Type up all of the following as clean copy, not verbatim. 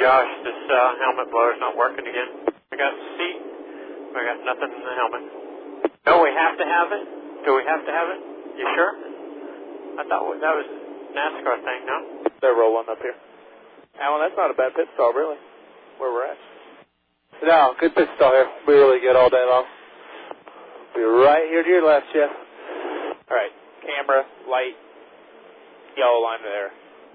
gosh, this helmet blower's not working again. I got the seat, but I got nothing in the helmet. No, we have to have it? Do we have to have it? You sure? I thought that was a NASCAR thing, no? They're rolling up here. Alan, that's not a bad pit stall, really, where we're at. No, good pit stall here. Be really good all day long. Be right here to your left, Jeff. All right, camera, light, yellow line there.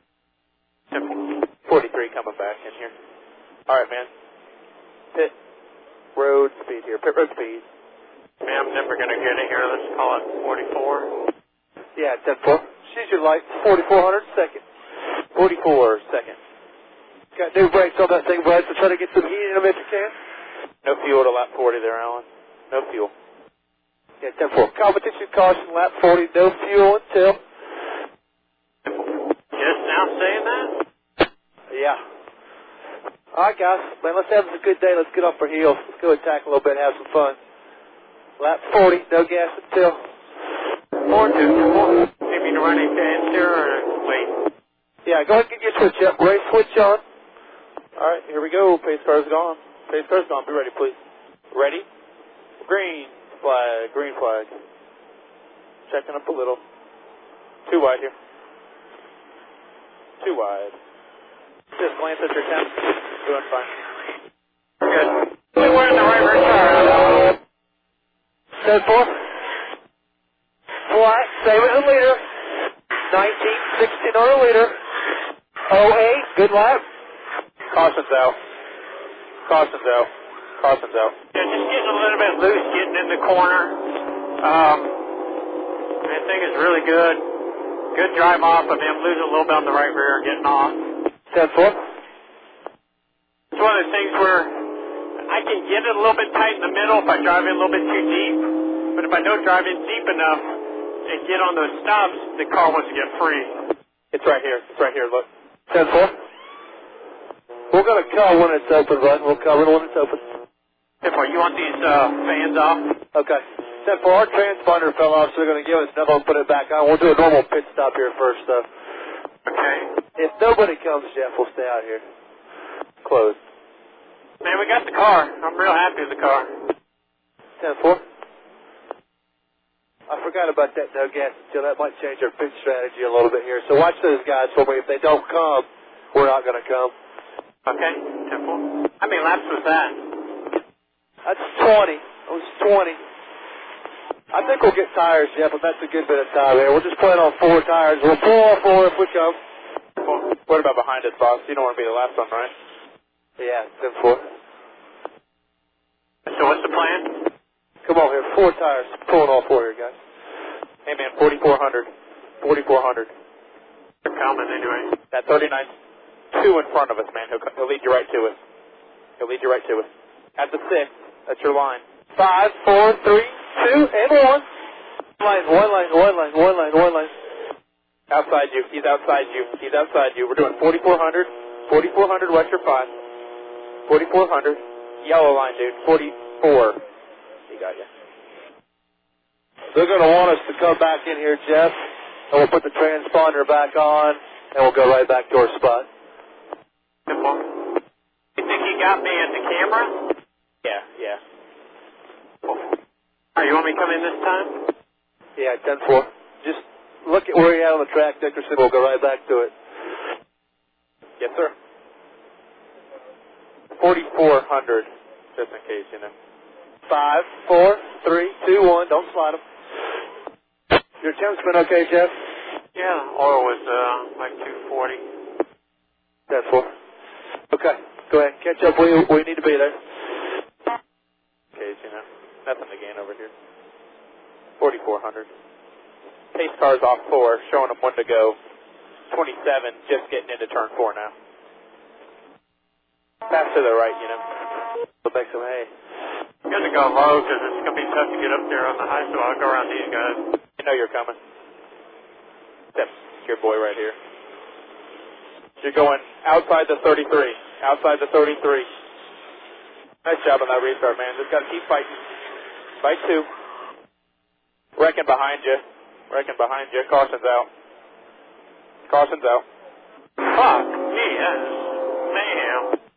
43 coming back in here. All right, man. Pit road speed here. Pit road speed. Man, I'm never going to get it here. Let's call it 44. Yeah, 10-4. She's your light. 4,400 second. 44 second. Got new brakes on that thing, bud, so try to get some heat in them if you can. No fuel to lap 40 there, Alan. No fuel. Yeah, 10-4. Competition caution, lap 40. No fuel until. Just now saying that? Yeah. All right, guys. Man, let's have a good day. Let's get off our heels. Let's go attack a little bit and have some fun. Lap 40. No gas until. 4-2. Maybe to run it to enter or wait? Yeah, go ahead and get your switch up. Race switch on. All right, here we go. Pace car's gone. Pace car's gone. Be ready, please. Ready? Green flag. Green flag. Checking up a little. Too wide here. Too wide. Just glance at your temp. Doing fine. Good. We're in the right rear tire. 10-4. Flat. Same as a leader. 19-16 on a leader. 08. Good lap. Caution's out. Caution's out. Caution's out. Yeah, just getting a little bit loose, getting in the corner. I think it's really good. Good drive off of him, losing a little bit on the right rear, getting off. 10-4. It's one of those things where I can get it a little bit tight in the middle if I drive in a little bit too deep. But if I don't drive in deep enough and get on those stops, the car wants to get free. It's right here. It's right here. Look. 10-4. We're going to cover when it's open, bud. We'll cover it when it's open. You want these fans off? Okay. 10-4. Our transponder fell off, so they're going to give us enough and put it back on. We'll do a normal pit stop here first, though. Okay. If nobody comes, Jeff, we'll stay out here. Closed. Man, we got the car. I'm real happy with the car. 10-4. I forgot about that no gas until that might change our pit strategy a little bit here. So watch those guys for me. If they don't come, we're not going to come. Okay, 10-4. How many laps was that? That's 20. It was 20. I think we'll get tires, Jeff, but that's a good bit of time there. We'll just plan on 4 tires. We'll pull all 4 if we come. What about behind us, boss? You don't want to be the last one, right? Yeah, 10-4. So what's the plan? Come on here, 4 tires. Pulling all 4 here, guys. Hey, man, 4,400. 4,400. They're coming anyway. That 39, 2 in front of us, man. He'll lead you right to us. He'll lead you right to us. At the 6, that's your line. 5, 4, 3, 2, and 1. One line. Outside you. He's outside you. He's outside you. We're doing 4,400. 4,400 west your 5. 4,400. Yellow line, dude. 44. He got you. They're going to want us to come back in here, Jeff, and we'll put the transponder back on, and we'll go right back to our spot. You think he got me at the camera? Yeah. All right, you want me to come in this time? Yeah, 10-4. Just look at where you're at on the track, Dickerson. We'll go right back to it. Yes, sir. 4,400, just in case, you know. 5, 4, 3, 2, 1. Don't slide them. Your temp's been okay, Jeff? Yeah, oil was like 240. 10-4. Okay, go ahead. Catch up. We need to be there. Case, you know. Nothing to gain over here. 4,400. Pace car's off 4, showing them when to go. 27, just getting into turn 4 now. Pass to the right, you know. We'll make some hay. I'm going to go low because it's going to be tough to get up there on the high, so I'll go around these guys. You know you're coming. That's your boy right here. You're going outside the 33. Outside the 33. Nice job on that restart, man. Just got to keep fighting. Fight 2. Wrecking behind you. Caution's out. Caution's out. Fuck me, man.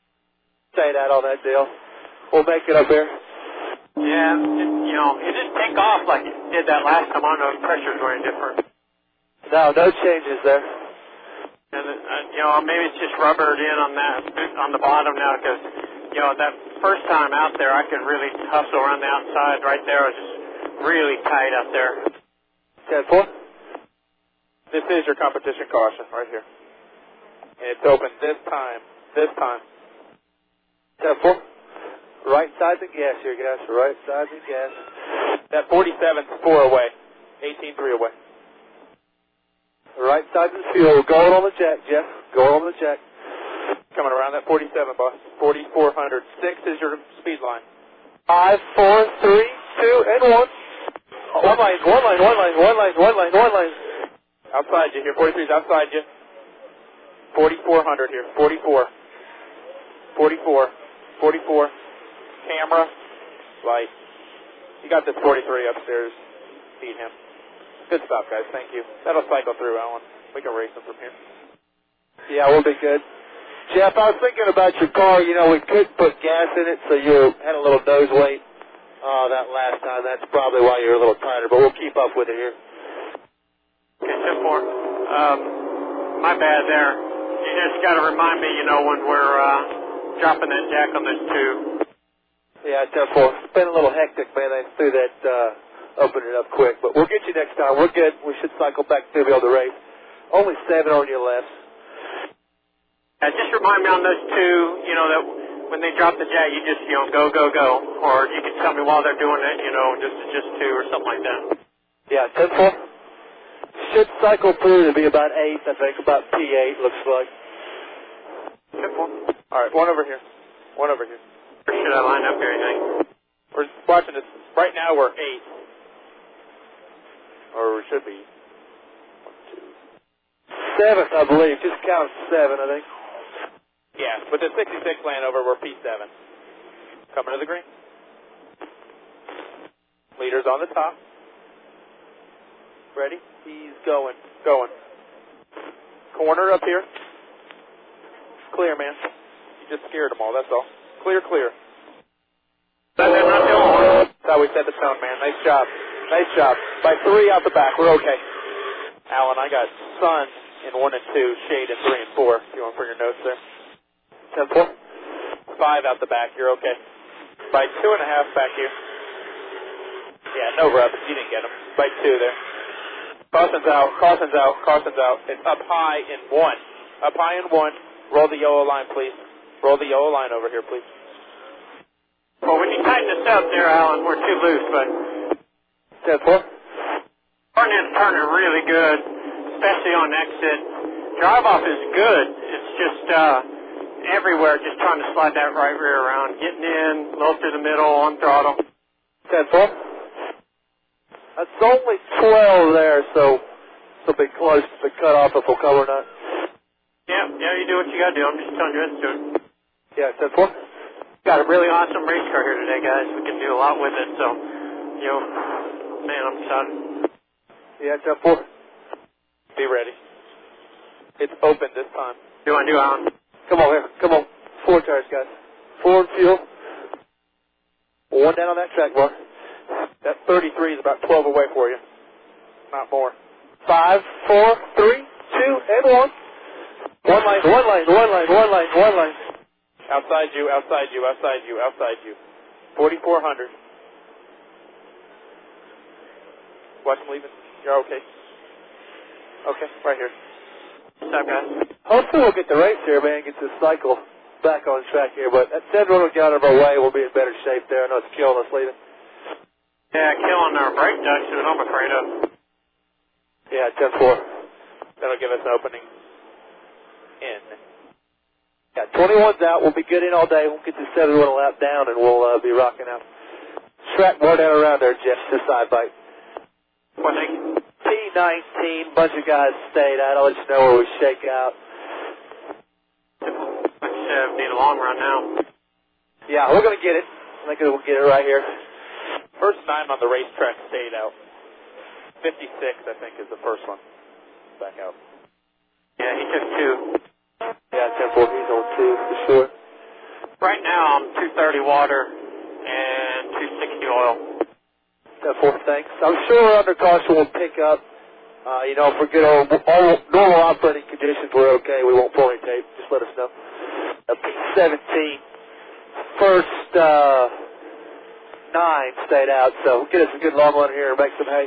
stayed out on that deal. We'll make it up there. Yeah, it didn't take off like it did that last time. I don't know if pressures were any different. No changes there. And, maybe it's just rubbered in on the bottom now because, that first time out there, I could really hustle around the outside right there. It was just really tight out there. 10-4. This is your competition caution right here. And it's open this time. 10-4. Right side the gas here, guys. Right side the gas. That 47's 4 away. 18-3 away. Right side of the fuel. Going on the jack, Jeff. Going on the jack. Coming around that 47, boss. 4,400. 6 is your speed line. 5, 4, 3, 2, and 1. One line. Outside you here. 43's outside you. 4,400 here. 44. 44. Camera. Light. You got this 43 upstairs. Feed him. Good stop, guys. Thank you. That'll cycle through, Alan. We can race them from here. Yeah, we'll be good. Jeff, I was thinking about your car. We could put gas in it, so you had a little nose weight that last time. That's probably why you're a little tighter, but we'll keep up with it here. Okay, 10-4. My bad there. You just got to remind me, when we're dropping that jack on this tube. Yeah, 10-4. It's been a little hectic, man. They threw that, open it up quick. But we'll get you next time. We're good. We should cycle back to be able to race. Only 7 on your left. Just remind me on those two, that when they drop the jack, you just, go. Or you can tell me while they're doing it, just 2 or something like that. Yeah, 10-4. Should cycle through to be about 8, I think. About P8, looks like. 10-4. All right, one over here. Or should I line up here, you think? We're watching this. Right now, we're 8. Or we should be 1, 2. 7th, I believe. Just count 7, I think. Yeah, with the 66 laying over, we're P7. Coming to the green. Leader's on the top. Ready? He's going. Corner up here. Clear, man. You just scared them all, that's all. Clear. That's how we set the tone, man. Nice job. By 3 out the back, we're okay. Alan, I got sun in 1 and 2, shade in 3 and 4. You want to bring your notes there? 10-4. 5 out the back, you're okay. By 2.5 back here. Yeah, no rubs, you didn't get them. By 2 there. Caution's out. It's up high in 1. Roll the yellow line, please. Roll the yellow line over here, please. Well, when you tighten this up there, Alan, we're too loose, but 10-4. turning really good, especially on exit. Drive-off is good. It's just everywhere, just trying to slide that right rear around. Getting in, low through the middle, on throttle. 10-4. That's only 12 there, so it'll be close to the cutoff if we'll cover or not. Yeah, you do what you got to do. I'm just telling you what to do. Yeah, 10-4. Got a really awesome race car here today, guys. We can do a lot with it, so, man, I'm excited. Yeah, 10-4. Be ready. It's open this time. Do I do, Alan? Come on here. Come on. 4 tires, guys. 4 fuel. 1 down on that track bar. That 33 is about 12 away for you. Not more. 5, 4, 3, 2, and 1. One line. Outside you. 4,400. Watch him leaving. You're okay. Okay, right here. What's up, guys? Hopefully we'll get the race here, man, get this cycle back on track here, but that 10 will get out of our way. We'll be in better shape there. I know it's killing us leaving. Yeah, killing our brake ducts is what I'm afraid of. Yeah, 10-4. That'll give us an opening in. Yeah, 21's out. We'll be good in all day. We'll get this 71 a lap down, and we'll be rocking out. Track more down around there, Jeff. Just side bite. What thing? P19. Bunch of guys stayed out. I'll let you know where we shake out. Let's need a long run now. Yeah, we're going to get it. I think we'll get it right here. First 9 on the racetrack stayed out. 56, I think, is the first one. Back out. Yeah, he took 2. Yeah, 10-4. He's on 2 for sure. Right now I'm 230 water and 260 oil. 10-4, thanks. I'm sure under caution will pick up. You know, if we get all normal operating conditions, we're okay. We won't pull any tape. Just let us know. P17. First 9 stayed out, so get us a good long one here and make some hay.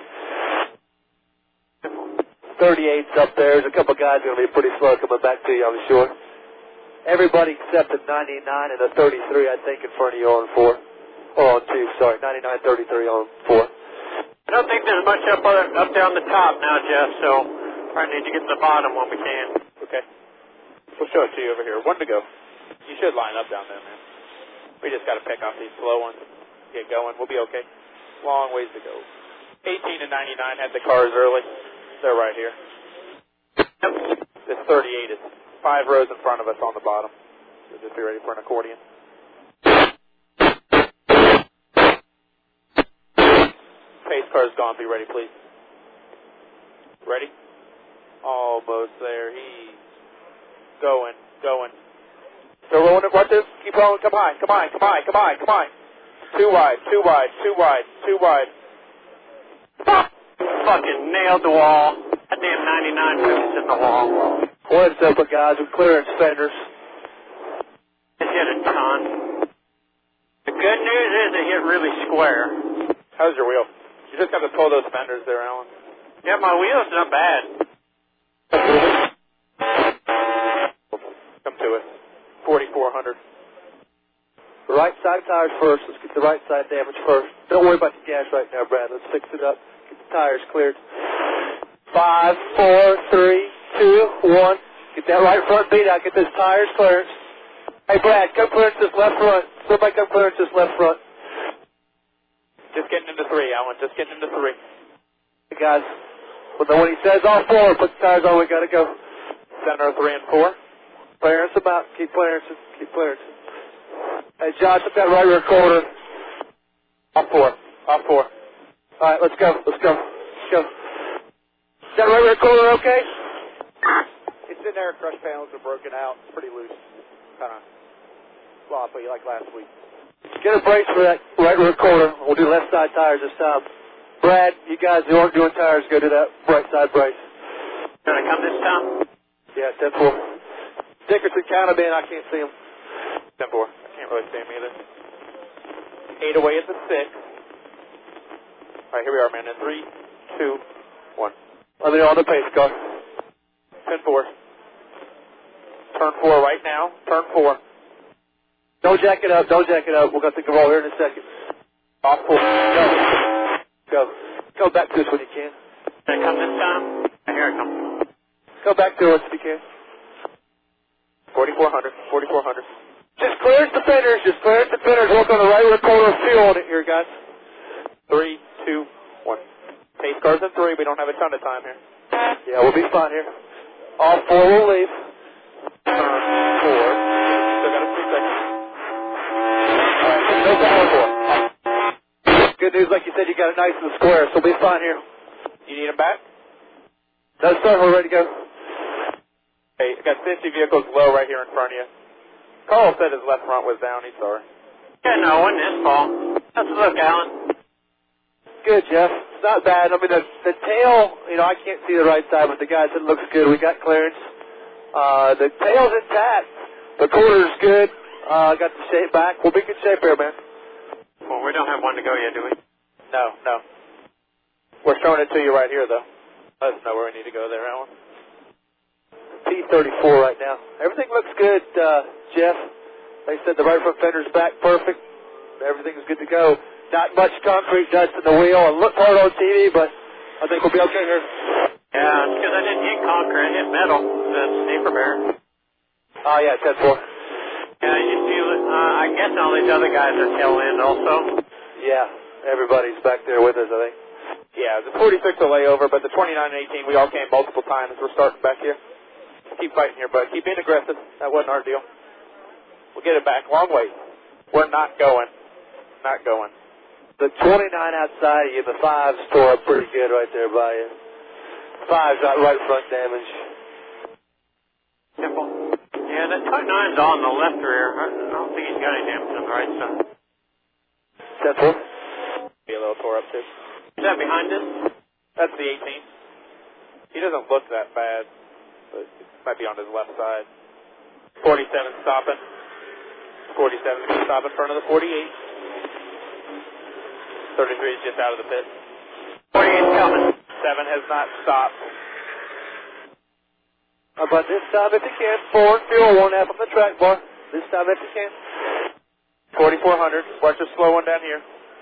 38's up there. There's a couple guys going to be pretty slow coming back to you, I'm sure. Everybody except the 99 and the 33, I think, in front of you on 4. Or on 2, sorry. 99, 33 on 4. I don't think there's much up there on the top now, Jeff, so probably need to get to the bottom when we can. Okay. We'll show it to you over here. 1 to go. You should line up down there, man. We just got to pick off these slow ones. Get going. We'll be okay. Long ways to go. 18 and 99 had the cars early. They're right here. This 38 is 5 rows in front of us on the bottom. So just be ready for an accordion. Pace car's gone. Be ready, please. Ready? Almost there. He's going. Still rolling it. Watch this. Keep rolling. Come on. 2 wide. Stop! Fucking nailed the wall. That damn 99 moves in the wall. What's up, guys? We're clearance fenders. It hit a ton. The good news is it hit really square. How's your wheel? You just got to pull those fenders there, Alan. Yeah, my wheel's not bad. Come to it. 4,400. Right side tires first. Let's get the right side damage first. Don't worry about the gas right now, Brad. Let's fix it up. Get the tires cleared. 5, 4, 3, 2, 1. Get that right front beat out. Get those tires clearance. Hey, Brad, come clearance this left front. Somebody come clearance this left front. Just getting into 3, Alan. Just getting into 3. Hey, guys. When he says all 4, put the tires on. We got to go. Center 3 and 4. Clearance them out. Keep clearancing. Hey, Josh, up that right rear quarter. Off 4. All right, let's go. Is that right rear quarter okay? It's in there. Crush panels are broken out. It's pretty loose. Kind of sloppy like last week. Get a brace for that right rear quarter. We'll do left side tires this time. Brad, you guys who aren't doing tires, go to that right side brace. Gonna come this time? Yeah, 10-4. Dickerson, count him in. I can't see him. 10-4. I can't really see him either. 8 away at the 6. All right, here we are, man. In 3, 2, 1. Let me know on the pace car. 10-4. Turn 4 right now. Turn 4. Don't jack it up. We're going to take a roll here in a second. Off 4. Go. Go back to us when you can. Can I come this time? Here I come. Go back to us if you can. 4,400. Just clearance the fenders. Work on the right rear corner. Feel on it here, guys. 3, 2, 1. Pace cars in 3. We don't have a ton of time here. Yeah, we'll be fine here. All 4 will leave. Turn 4. Still got a few seconds. All right, no power 4. Good news, like you said, you got it nice and square, so we'll be fine here. You need them back? No, sir, we're ready to go. Hey, I got 50 vehicles low right here in front of you. Carl said his left front was down. He's sorry. Yeah, no, it wasn't his fault. Let's look, Alan. Good, Jeff. It's not bad. I mean, the tail, I can't see the right side, but the guy said it looks good. We got clearance. The tail's intact. The quarter's good. Got the shape back. We'll be in good shape here, man. Well, we don't have one to go yet, do we? No. We're showing it to you right here, though. Let us know where we need to go there, Alan. P34 right now. Everything looks good, Jeff. They said the right front fender's back perfect. Everything's good to go. Not much concrete dust in the wheel. It looked hard on TV, but I think we'll be okay here. Yeah, it's because I didn't hit concrete. I hit metal. The sniper bear. Oh, yeah, 10-4. Yeah, you see, I guess all these other guys are tail end also. Yeah, everybody's back there with us, I think. Yeah, the 46 will lay over, but the 29 and 18, we all came multiple times. We're starting back here. Keep fighting here, bud. Keep being aggressive. That wasn't our deal. We'll get it back. Long way. We're not going. The 29 outside of you, the 5's tore up pretty good right there by you. 5's got right front damage. Simple. Yeah, Yeah, that 29's on the left rear. I don't think he's got any damage on the right side. That's one. Be a little tore up too. Is that behind us? That's the 18. He doesn't look that bad, but it might be on his left side. 47 stopping. 47 is going to stop in front of the 48. 33 is just out of the pit. 48's coming. 7 has not stopped. How about this time if you can? 4 and fuel, 1 half on the track bar. This time if you can. 4400. Watch the slow one down here.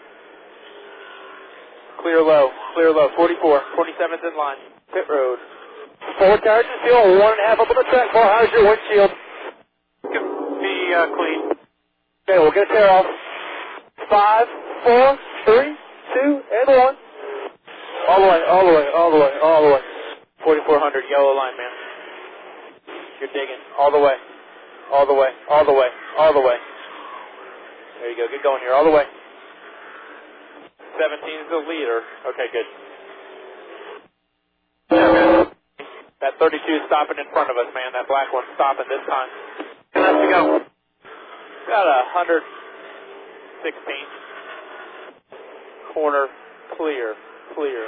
Clear low. Clear low. 44. 27's in line. Pit road. 4 tires and fuel, 1 half up on the track bar. How's your windshield? Could be clean. Okay, we'll get a tear off. 5, 4, 3, 2, and 1. All the way, all the way, all the way, all the way. 4400. Yellow line, man. You're digging. All the way. All the way. All the way. All the way. There you go. Get going here. All the way. 17 is the leader. Okay, good. That 32 is stopping in front of us, man. That black one's stopping this time. Let's go. Got 116. Corner clear. Clear.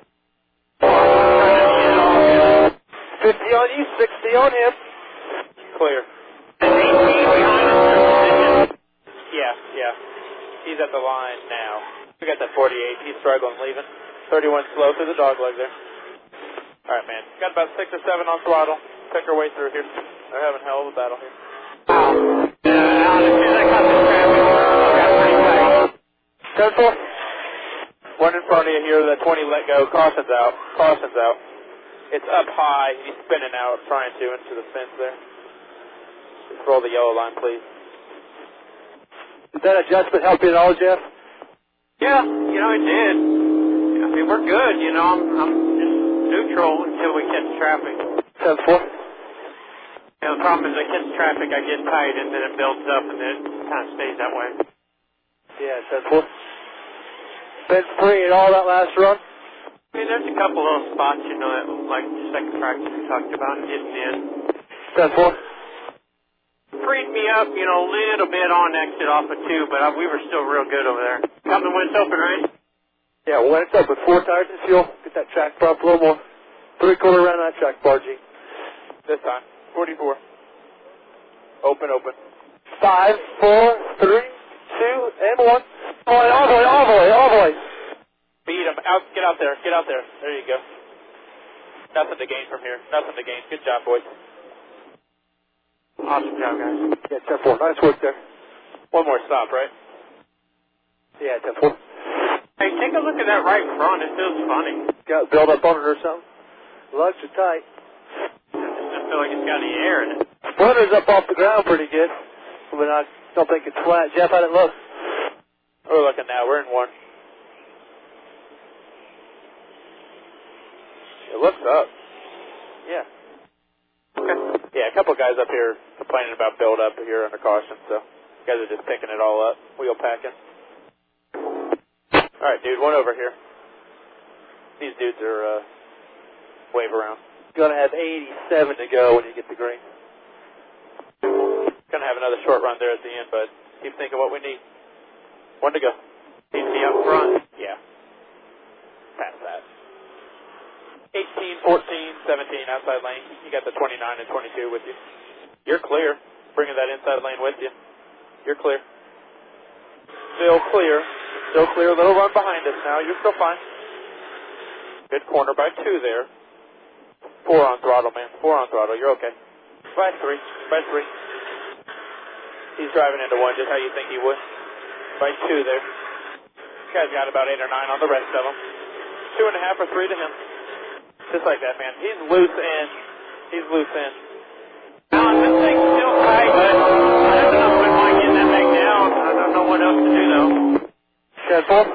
50 on you, 60 on him. Clear. 18 behind us. Yeah. He's at the line now. We got that 48. He's struggling leaving. 31 slow through the dog leg there. All right, man. Got about 6 or 7 on throttle. Pick our way through here. They're having hell of a battle here. Wow. As soon as I cut this traffic, I got pretty tight. 10-4. One in front of you here, that 20 let go. Caution's out. Caution's out. It's up high. He's spinning out, trying to, into the fence there. Just roll the yellow line, please. Did that adjustment help you at all, Jeff? Yeah, it did. I mean, we're good, I'm just neutral until we catch traffic. 10-4. The problem is I catch traffic, I get tight, and then it builds up, and then it kind of stays that way. Yeah, 10-4. Been free in all that last run? I mean, there's a couple little spots, that like the second practice we talked about, getting in. 10-4. Freed me up, a little bit on exit off of 2, but we were still real good over there. Coming when it's open, right? Yeah, when it's open, 4 tires and fuel. Get that track bar up a little more. 3/4 around that track bar, G. This time. 44. Open. 5, 4, 3, 2, and 1. All the way. Beat him. Out. Get out there. There you go. Nothing to gain from here. Good job, boys. Awesome job, guys. Yeah, 10-4. Nice work there. One more stop, right? Yeah, 10-4. Hey, take a look at that right front. It feels funny. Got build up on it or something? Lugs are tight. I just feel like it's got any air in it. Splinter's up off the ground pretty good. But I don't think it's flat. Jeff, how'd it look? We're looking now. We're in 1. It looks up. Yeah. Okay. Yeah, a couple guys up here complaining about build up here under caution, so guys are just picking it all up, wheel packing. All right, dude, one over here. These dudes are wave around. Gonna have 87 to go when you get the green. Gonna have another short run there at the end, but keep thinking what we need. 1 to go. DC up front. Yeah. Past that. 18, 14, 17 outside lane. You got the 29 and 22 with you. You're clear. Bringing that inside lane with you. You're clear. Still clear. Still clear. A little run behind us now. You're still fine. Good corner by 2 there. 4 on throttle, man. 4 on throttle. You're okay. By 3. He's driving into 1 just how you think he would. By 2 there. Guy's got about 8 or 9 on the rest of them. 2.5 or 3 to him. Just like that, man. He's loose in. Alan, this thing's still tight, but I don't know if we want to get that back down. I don't know what else to do, though. 10-4.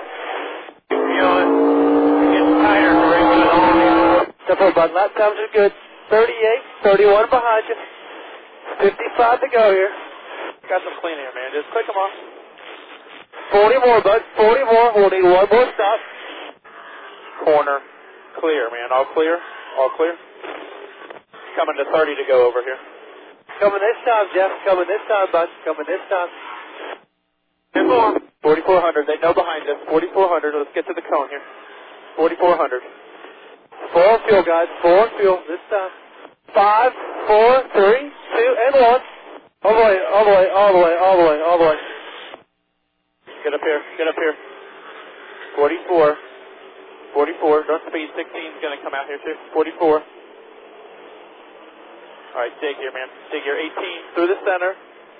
It gets tighter as we go along. 10-4, bud. Lap times are good. 38, 31 behind you. 55 to go here. Got some clean air, man. Just click them off. 40 more, bud. 40 more. We'll need 1 more stop. Corner. Clear, man. All clear? All clear? Coming to 30 to go over here. Coming this time, Jeff. Coming this time, bud. Coming this time. 10 more. 4,400. They know behind us. 4,400. Let's get to the cone here. 4,400. 4 on fuel, guys. 4 on fuel this time. 5, 4, 3, 2, and 1. All the way, all the way, all the way, all the way, all the way. Get up here. Get up here. 44. 44. Don't speed. 16 is going to come out here too. 44. All right, dig here, man. Dig here. 18 through the center.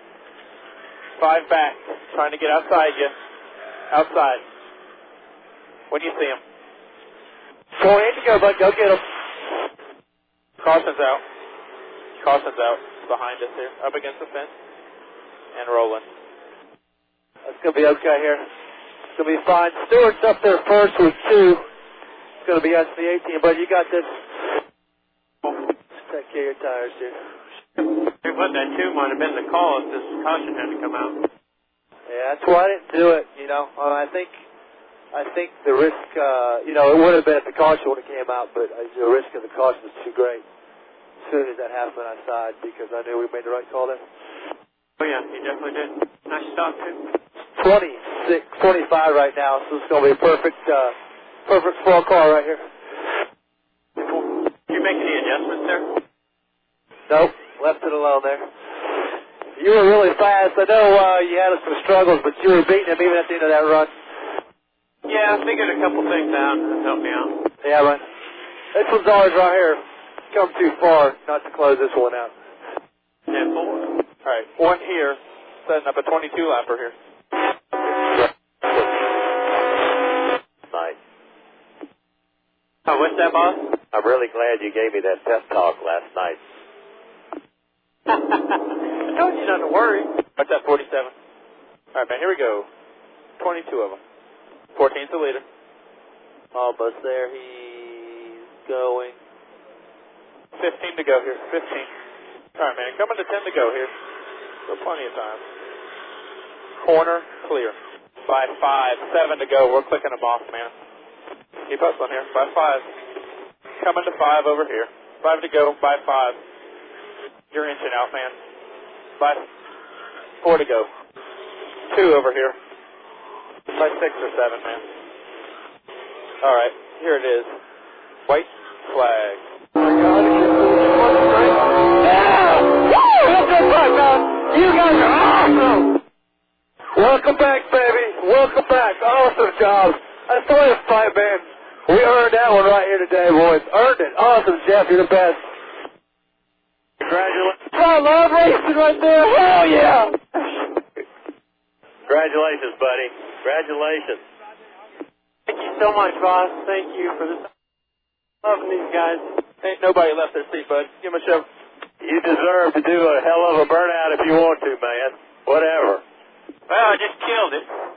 5 back. Trying to get outside you. Outside. When you see him. 4 in to go, bud. Go get him. Caution's out. Caution's out. Behind us here. Up against the fence. And rolling. That's going to be okay here. It's going to be fine. Stewart's up there first with 2. It's going to be us the 18, but you got this. Take care of your tires here. What that 2 might have been the call if this caution had to come out. Yeah, that's why I didn't do it. You know, I think the risk. You know, it would have been if the caution would have came out, but the risk of the caution was too great. As soon as that happened, I sighed because I knew we made the right call there. Oh yeah, you definitely did. Nice stop too. 25 right now, so it's going to be a perfect small car right here. Did you make any adjustments there? Nope, left it alone there. You were really fast. I know you had some struggles, but you were beating him even at the end of that run. Yeah, I figured a couple things out and helped me out. Yeah, man. This one's ours right here. Come too far not to close this one out. 10-4. All right, 1 here. Setting up a 22 lapper here. Nice. Oh, what's that, boss? I'm really glad you gave me that pep talk last night. I told you not to worry. What's that, 47? All right, man, here we go. 22 of them. 14's the leader. Almost there. He's going. 15 to go here. 15. All right, man, coming to 10 to go here. Still plenty of time. Corner clear. By 5. 7 to go. We're clicking them off, man. Keep hustling here. By 5. Coming to 5 over here. 5 to go. By 5. You're inching out, man. By 4 to go. 2 over here. By 6 or 7, man. All right. Here it is. White flag. Oh my God. Yeah! Woo! That's a fight, man. You guys are awesome. Welcome back, baby. Welcome back. Awesome job. That's the way to fight, man. We earned that one right here today, boys. Earned it. Awesome, Jeff. You're the best. Congratulations. I love racing right there. Hell yeah. Congratulations, buddy. Congratulations. Thank you so much, boss. Thank you for this. Loving these guys. Ain't nobody left their seat, bud. Give him a shove. You deserve to do a hell of a burnout if you want to, man. Whatever. Well, I just killed it.